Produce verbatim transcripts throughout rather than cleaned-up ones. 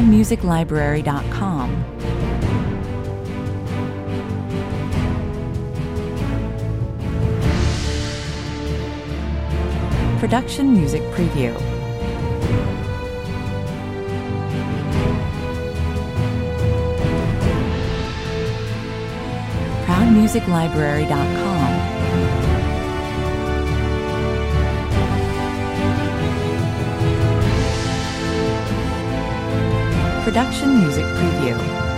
proud music library dot com. Production Music Preview. proud music library dot com. Production Music Preview.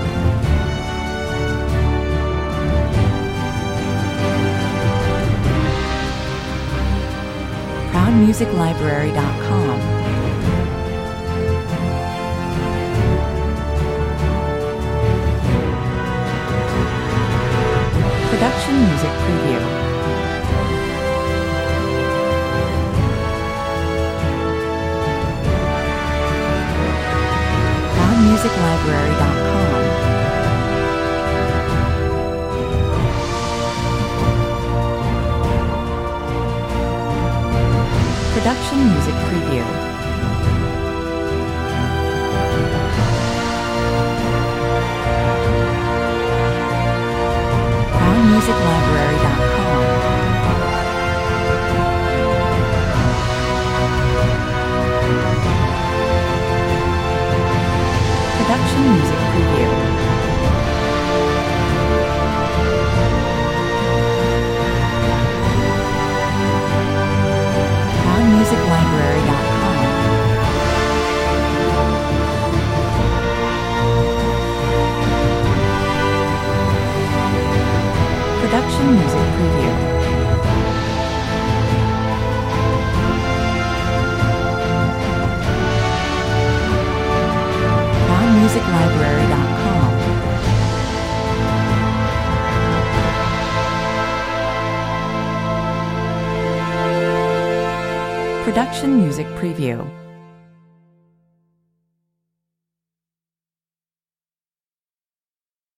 proud music library dot com. Production Music Preview. proud music library dot com. Production Music Preview. proud music library dot com. Production Music Preview. proud music library dot com. Production Music Preview. proud music library dot com. Production Music Preview.